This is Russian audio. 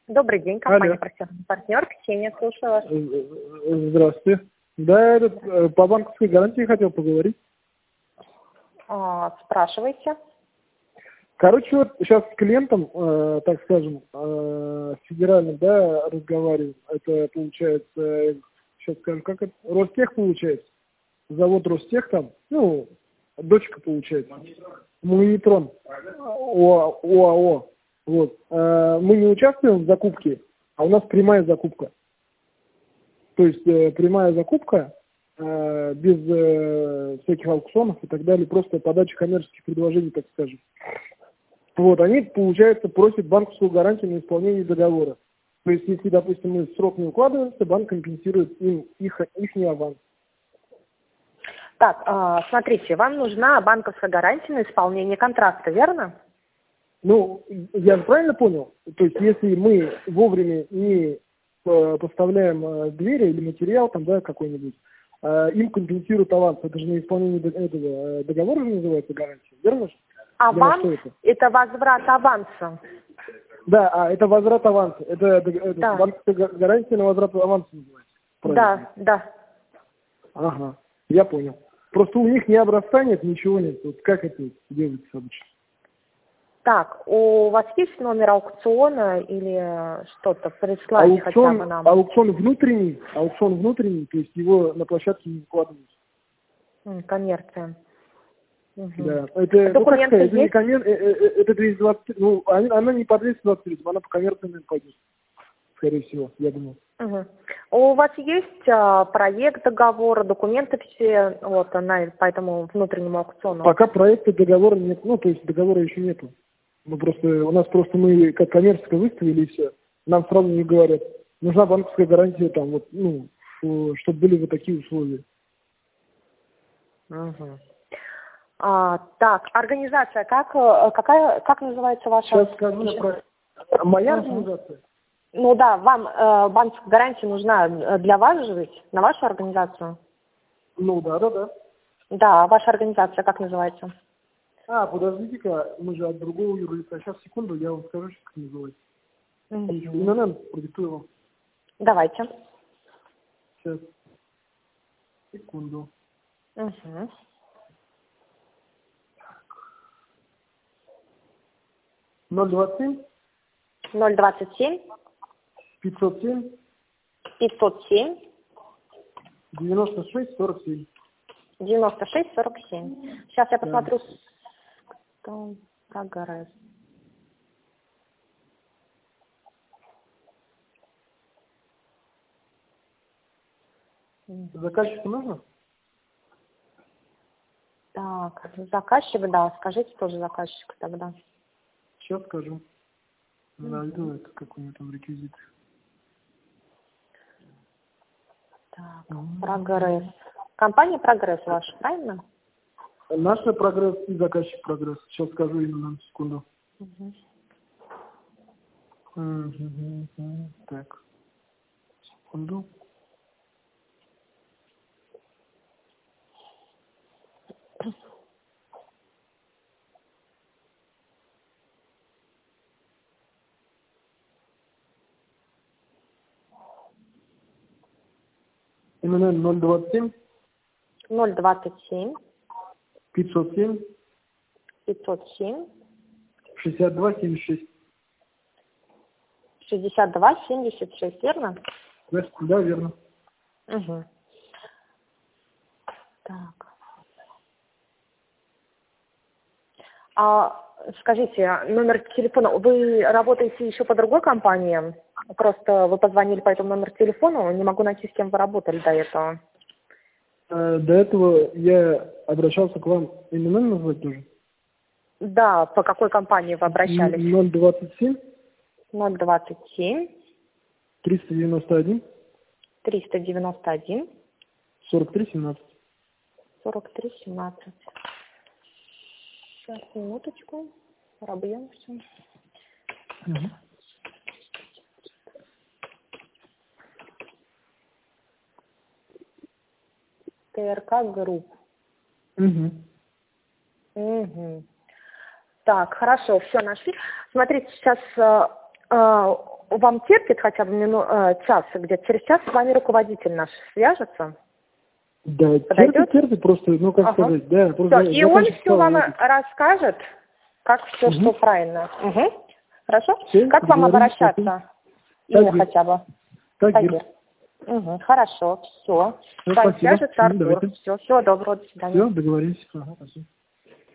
Добрый день, Алло. компания «Партнер». Ксения, слушаю вас. Здравствуйте. Да, по банковской гарантии хотел поговорить. Спрашивайте. Короче, вот сейчас с клиентом, так скажем, федеральным, да, разговариваю. Это получается, сейчас скажу, как это? Ростех получается. Завод Ростех там, ну, дочка получается. Магнитрон. ОАО. Вот. Мы не участвуем в закупке, а у нас прямая закупка. То есть прямая закупка без всяких аукционов и так далее, просто подача коммерческих предложений, так скажем. Вот, они, получается, просят банковскую гарантию на исполнение договора. То есть, если, допустим, мы в срок не укладываемся, банк компенсирует им их аванс. Так, смотрите, вам нужна банковская гарантия на исполнение контракта, верно? Ну, я правильно понял? То есть, если мы вовремя не поставляем двери или материал там, да, какой-нибудь, им компенсируют аванс. Это же на исполнение этого договора же называется гарантия, верно же? Аванс – это возврат аванса. Да, это возврат аванса. Это Да. банковская гарантия на возврат аванса называется. Правильно? Да. Ага, я понял. Просто у них ни образца нет, ничего нет. Вот как это делается обычно? Так, у вас есть номер аукциона или что-то? Прислайте хотя бы нам. Аукцион внутренний, то есть его на площадке не выкладывают. Коммерция. Угу. Да, это, документы это есть? Это 220, ну, она не по 220, она по коммерциям пойдет, скорее всего, я думаю. Угу. У вас есть проект договора, документы все вот по этому внутреннему аукциону? Пока проекта договора нет, ну, то есть договора еще нету. У нас мы как коммерческое выставили и все. Нам сразу не говорят, нужна банковская гарантия там, вот, ну, чтобы были вот такие условия. Угу. Так, организация, как называется ваша? Сейчас скажу моя организация. Ну да, вам банковская гарантия нужна для вас же ведь, на вашу организацию? Ну да. Да, ваша организация как называется? Подождите-ка, мы же от другого юрлица. Сейчас, секунду, я вам скажу, как называется. ИНН, продиктую вам. Давайте. Сейчас. Секунду. Угу. 027 027 507 507 96 47. 96 47. Сейчас я посмотрю, кто прогресс. Заказчику нужно? Так, заказчик, да, скажите тоже заказчик тогда. Сейчас скажу. Найду это, как у него там реквизиты. Так, прогресс. Компания «Прогресс» ваша, правильно? Наша «Прогресс» и заказчик «Прогресс». Сейчас скажу именно на секунду. Угу. Так. Секунду. ИНН 027 027 507 507 62 76. 62 76, верно? Да, верно. Угу. Так. Скажите, номер телефона, вы работаете еще по другой компании? Просто вы позвонили по этому номеру телефона, не могу найти, с кем вы работали до этого. До этого я обращался к вам. ИНН назвать тоже? Да, по какой компании вы обращались? 027 027 391 391 43 17. 43 17. Сейчас, минуточку. Пробьем все. Угу. ТРК Групп. Угу. Угу. Так, хорошо, все нашли. Смотрите, сейчас вам терпит хотя бы час, где-то через час с вами руководитель наш свяжется? Да, Подойдет? терпит просто, ну как сказать, да. Все, и он все вам расскажет, как все, что правильно. Хорошо? Все, как вам обращаться? Имя хотя бы. Тагир. Хорошо, все. С вами свяжется Артур. Все, всего доброго, до свидания. Все, договорились. Спасибо.